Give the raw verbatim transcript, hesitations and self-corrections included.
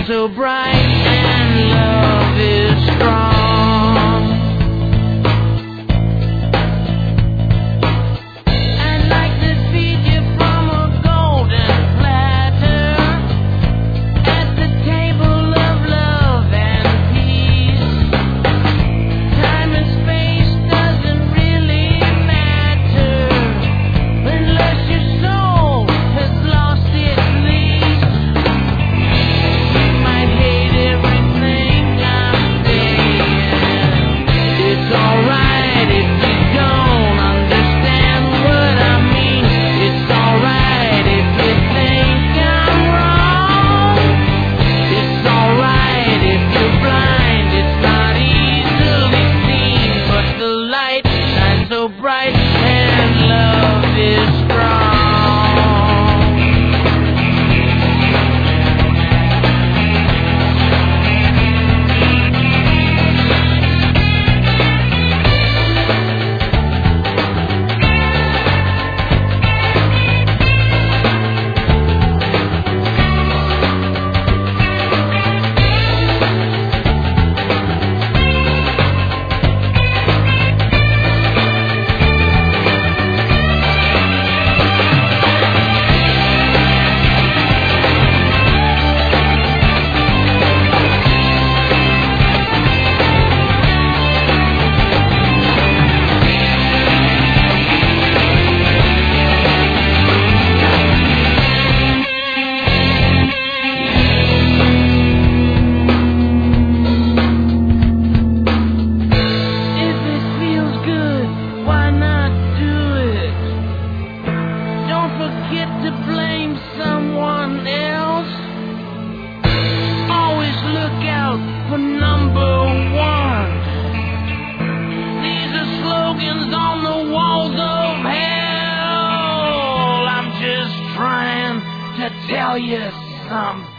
so bright and love is strong. I'd like to feed you from a golden platter at the table of love and peace. Time and space doesn't really matter unless your soul has lost its lease. You might hate everything I'm saying. It's alright if you don't understand what I mean. It's alright if you think I'm wrong. It's alright if you're blind. It's not easily seen, but the light shines so bright and love is strong. If it feels good, why not do it? Don't forget to blame someone else. Always look out for number one. These are slogans on the walls of hell. I'm just trying to tell you something.